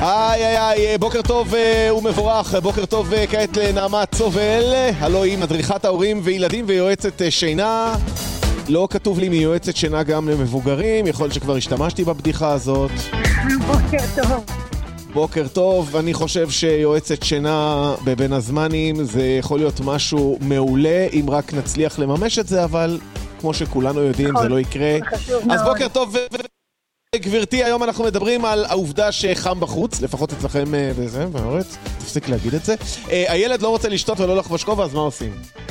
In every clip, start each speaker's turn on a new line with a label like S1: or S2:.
S1: בוקר טוב ומבורך, בוקר טוב כעת לנעמה צובל, הלוא היא מדריכת ההורים וילדים ויועצת שינה. לא כתוב לי מיועצת שינה גם למבוגרים, יכול שכבר השתמשתי בבדיחה הזאת.
S2: בוקר טוב.
S1: בוקר טוב, אני חושב שיועצת שינה בבין הזמנים זה יכול להיות משהו מעולה אם רק נצליח לממש את זה, אבל כמו שכולנו יודעים זה לא יקרה. אז בוקר טוב גברתי, היום אנחנו מדברים על העובדה שחם בחוץ, לפחות אצלכם וזה, בארץ, תפסיק להגיד את זה. הילד לא רוצה לשתות ולא לחבוש כובע, אז מה עושים?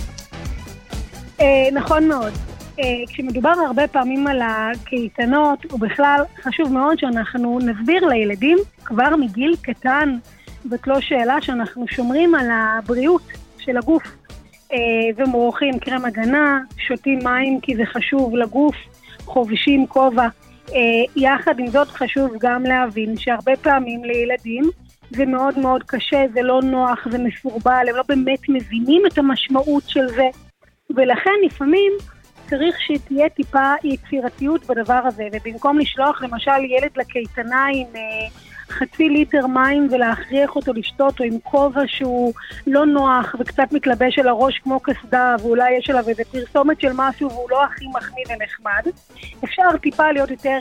S2: נכון מאוד. כשמדובר הרבה פעמים על הקייטנות, ובכלל חשוב מאוד שאנחנו נסביר לילדים כבר מגיל קטן, זאת לא שאלה שאנחנו שומרים על הבריאות של הגוף, ומורחים קרם הגנה, שותים מים כי זה חשוב לגוף, חובשים כובע. יחד עם זאת חשוב גם להבין שהרבה פעמים לילדים זה מאוד מאוד קשה, זה לא נוח, זה מסורבל, הם לא באמת מבינים את המשמעות של זה, ולכן לפעמים צריך שתהיה טיפה יצירתיות בדבר הזה, ובמקום לשלוח למשל ילד לקייטנה עם חצי ליטר מים ולהכריח אותו לשתות, או עם כובע שהוא לא נוח וקצת מתלבש על הראש כמו כסדה, ואולי יש עליו איזה פרסומת של משהו והוא לא הכי מחמיא ונחמד, אפשר טיפה להיות יותר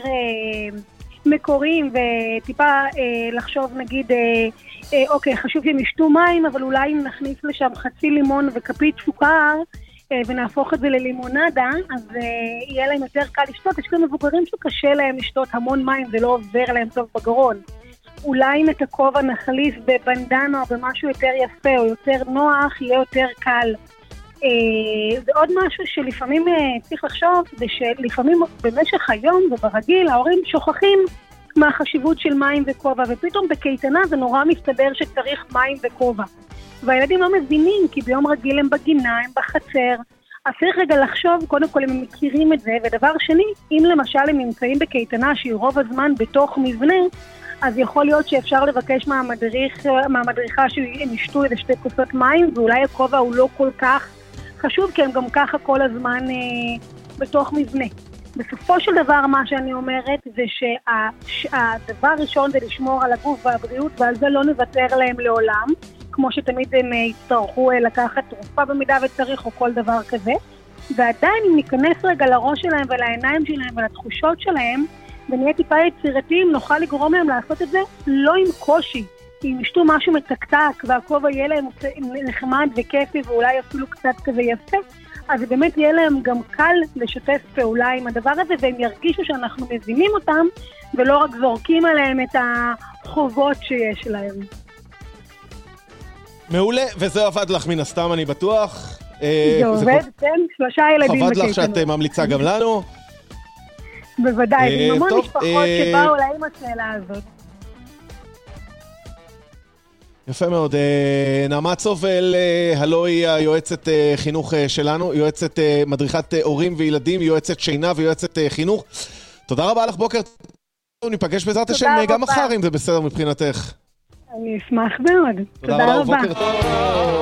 S2: מקוריים וטיפה לחשוב נגיד אוקיי, חשוב שהם ישתו מים, אבל אולי אם נכניס לשם חצי לימון וכפית סוכר ונהפוך את זה ללימונדה, אז יהיה להם יותר קל לשתות. יש כאלה מבוגרים שקשה להם לשתות המון מים, זה לא עובר להם טוב בגרון. אולי אם את הכובע נחליף בבנדנה או במשהו יותר יפה או יותר נוח, יהיה יותר קל. ועוד משהו שלפעמים צריך לחשוב, זה שלפעמים במשך היום וברגיל ההורים שוכחים מהחשיבות של מים וכובע, ופתאום בקייטנה זה נורא מסתבר שצריך מים וכובע. והילדים לא מבינים, כי ביום רגיל הם בגינה, הם בחצר. אז צריך רגע לחשוב, קודם כל, אם הם מכירים את זה. ודבר שני, אם למשל הם נמצאים בקייטנה שהיא רוב הזמן בתוך מבנה, אז יכול להיות שאפשר לבקש מהמדריכה שהם ישתו איזה 2 כוסות מים, ואולי הכובע הוא לא כל כך חשוב, כי הם גם ככה כל הזמן בתוך מבנה. בסופו של דבר, מה שאני אומרת, זה שהדבר הראשון זה לשמור על הגוף והבריאות, ועל זה לא נוותר להם לעולם. כמו שתמיד הם יצטרכו לקחת תרופה במידה וצריך או כל דבר כזה, ועדיין אם ניכנס רגע לראש שלהם ולעיניים שלהם ולתחושות שלהם, ונהיה טיפה יצירתיים, נוכל לגרום להם לעשות את זה לא עם קושי, אם ישתו משהו מתקתק והכובע יהיה להם נחמד וכיפי ואולי אפילו קצת כזה יפה, אז באמת יהיה להם גם קל לשתף פעולה עם הדבר הזה, והם ירגישו שאנחנו מבינים אותם ולא רק זורקים עליהם את החובות שיש להם.
S1: מעולה, וזה עבד לך מן הסתם, אני בטוח.
S2: זה עובד, כן, 3 ילדים
S1: בקייטנות. חבד לך שאת ממליצה גם לנו?
S2: בוודאי, עם המון משפחות שבאו לה עם השאלה הזאת.
S1: יפה מאוד. נעמה צובל, הלוא היא היועצת חינוך שלנו, יועצת מדריכת הורים וילדים, יועצת שינה ויועצת חינוך. תודה רבה לך, בוקר טוב. ניפגש בעזרת השם גם מחר, אם זה בסדר מבחינתך.
S2: אני אשמח מאוד. תודה רבה.
S1: בוקר טוב.